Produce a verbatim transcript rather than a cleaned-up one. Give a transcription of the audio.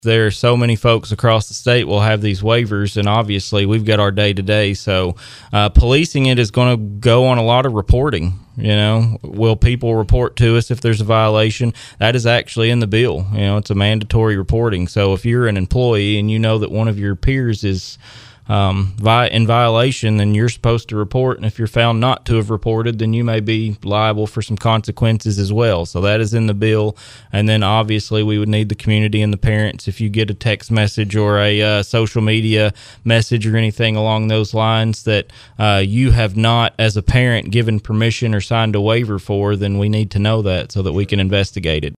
there are so many folks across the state will have these waivers, and obviously we've got our day to day. So uh, policing it is going to go on a lot of reporting. You know, will people report to us if there's a violation? That is actually in the bill. You know, it's a mandatory reporting. So if you're an employee and you know that one of your peers is um, vi- in violation, then you're supposed to report. And if you're found not to have reported, then you may be liable for some consequences as well. So that is in the bill. And then obviously we would need the community and the parents. If you get a text message or a uh, social media message or anything along those lines that uh, you have not, as a parent, given permission or signed a waiver for, then we need to know that so that we can investigate it.